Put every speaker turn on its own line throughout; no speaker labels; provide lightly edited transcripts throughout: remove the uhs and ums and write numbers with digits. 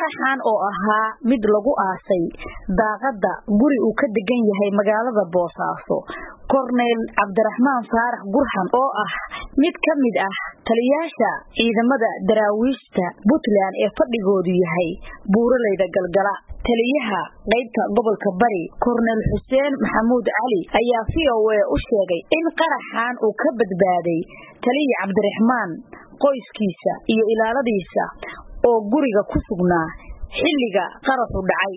qaraxan oo ahaa mid lagu aasay daaqada guri uu ka degan yahay magaalada Boosaaso Cornel Cabdiraxmaan Faarax Gurxan oo ah mid ka mid ah taliyaasha ciidamada daraawiishta Puntland ee fadhigoodu yahay Buuraleyda Galgala taliyaha qaybta gobolka Bari Cornel Xuseen Maxamuud Cali ayaa VOA u sheegay in qaraxan uu ka badbaaday taliya Cabdiraxmaan qoyskiisa iyo ilaaladiisa oo guriga ku sugnaa xilliga qaraxu dhacay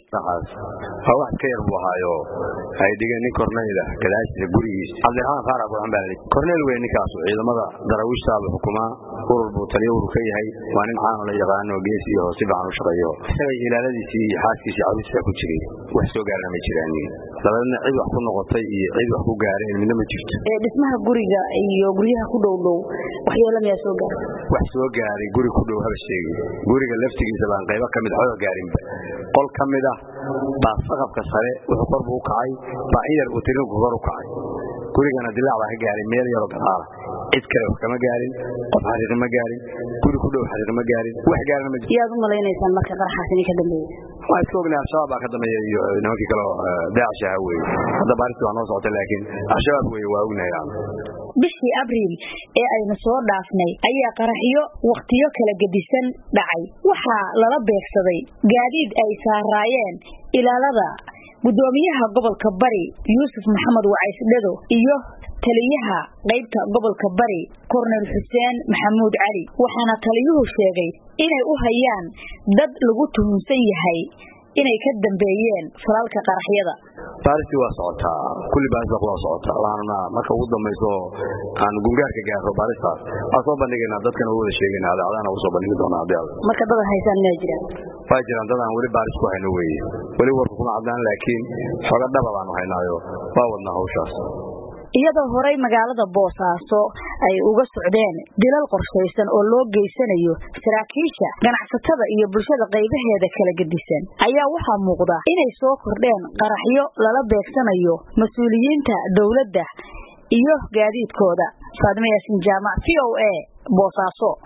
wax ka yar buu haayo ay dhigeen Cornel gadaashiisa gurigiisa Cabdiraxmaan Faarax Gurxan baa Cornel weyn ninkaas ciidamada daraawiishta xukuma urur buu taliyo ka yahay waa nin caan la yaqaan oo geesi iyo si baan u shaqeeyo isagay ilaaladiisa iyo xaaskiisa cawska ku jiray wax soo gaarna ma jiraan labadna cid wax ku noqotay iyo cid wax ku gaareen midna ma jirto
dhismaha guriga iyo guryaha ku dhow waxyeelada soo gaaray
wax soo gaaray guri ku dhow haba sheegay guriga laftigiisa baan qayb ka mid ah gaarinba qol kamid ah baa saqafka sare wuxuu qor buu kacay baa yar uu tirinku kor u kacay gurigana dilaac baa gaaray meel yar oo gadaal cid kale wax kama gaarin qof xariiq ma gaarin guri ku dhow xariiq ma gaarin wax gaarna ma
jirin yaad u maleynaysan marka qaraxaasini ka dambeeyay
waxa soo gnaa shabaab ka dambeeyay iyo nimankii kale Daesh ah weey hada baaristu waa noo socota laakiin shabaab weey waa ognaayaan
bishii Abriil ee ayna soo dhaafnay ayaa qaraxiyo waqtiyo kala gedisan dhacay waxa lala beegsaday gaadiid ay saarayeen ilaalada gudoomiyaha gobolka Bari Yuusuf Maxamed Wacays Dhado iyo taliyaha qaybta gobolka Bari Cornel Xuseen Maxamuud Cali waxaana taliyuhu sheegay inay u hayaan dad lagu tuhunsan yahay inay ka dambeeyeen falalka qaraxyada
baaristu waa socotaa kulli baaristu waa socotaa waana marka ugu dambayso aan gungaarka gaaro baaristaas soo bandhigayna dadkan oo wada sheegayna adaadana u soo bandhigi doonaa adeer
marka dad haysan ma jiraan
waa jiraan dad aan wali baaris ku hayno weey wali warku kuma cadaan laakiin xoga dhab aan haynaayo waa wadna hawshaas
iyadoo horay magaalada Boosaaso ay uga socdeen dilal qorsheysan oo loo geysanayo saraakiisha ganacsatada iyo bulshada qaybaheeda kala gedisan ayaa waxa muuqda inay soo kordheen qaraxyo lala beegsanayo mas'uuliyiinta dawladda iyo gaadiidkooda Faadimo Yaasin Jaamac VOA Boosaaso